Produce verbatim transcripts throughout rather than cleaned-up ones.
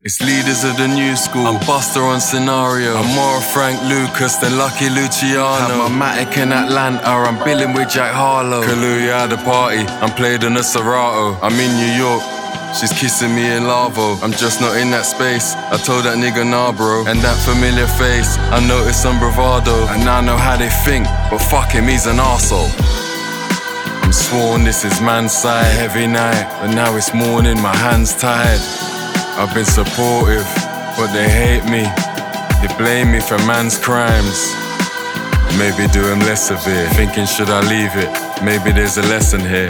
It's leaders of the new school. I'm Buster on Scenario. I'm more Frank Lucas than Lucky Luciano. Have my Matic in Atlanta, I'm billing with Jack Harlow. Kaluuya at the party, I'm played in a Serato. I'm in New York, she's kissing me in Lavo. I'm just not in that space, I told that nigga nah bro. And that familiar face, I noticed some bravado. And I know how they think, but fuck him, he's an arsehole. I'm sworn this is man's side, heavy night, but now it's morning, my hands tired. I've been supportive, but they hate me. They blame me for man's crimes. Maybe do him less severe. Thinking should I leave it? Maybe there's a lesson here.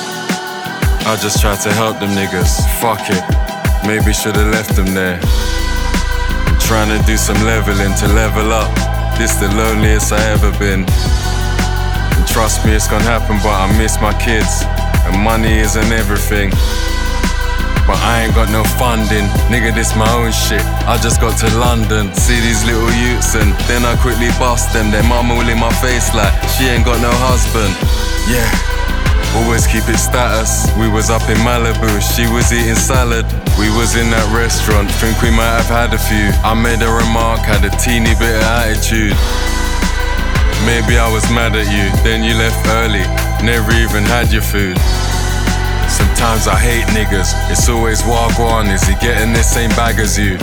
I just try to help them niggas, fuck it. Maybe should've left them there. I'm trying to do some leveling to level up. This the loneliest I ever been. And trust me, it's gonna happen, but I miss my kids. And money isn't everything. But I ain't got no funding, nigga, this my own shit. I just got to London, see these little youths, and then I quickly bust them. Their mama all in my face like, she ain't got no husband. Yeah, always keep it status. We was up in Malibu, she was eating salad. We was in that restaurant, think we might have had a few. I made a remark, had a teeny bit of attitude. Maybe I was mad at you, then you left early, never even had your food. Sometimes I hate niggas, it's always wagwan, is he getting the same bag as you?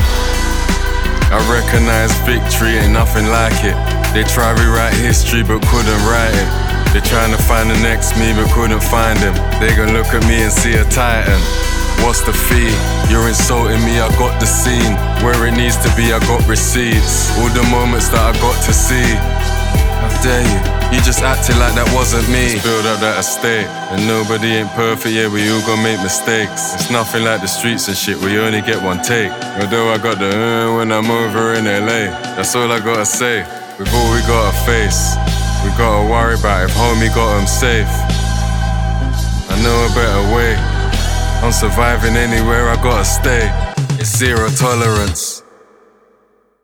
I recognize victory, ain't nothing like it. They try rewrite history but couldn't write it. They're trying to find the next me but couldn't find him. They gon' look at me and see a titan. What's the fee? You're insulting me, I got the scene. Where it needs to be, I got receipts. All the moments that I got to see. How dare you? You just acted like that wasn't me. Just build up that estate, and nobody ain't perfect, yeah, we all gon' make mistakes. It's nothing like the streets and shit, where you only get one take. Although I got the uh when I'm over in L A, that's all I gotta say. With all we gotta face, we gotta worry about if homie got him safe. I know a better way, I'm surviving anywhere I gotta stay. It's zero tolerance.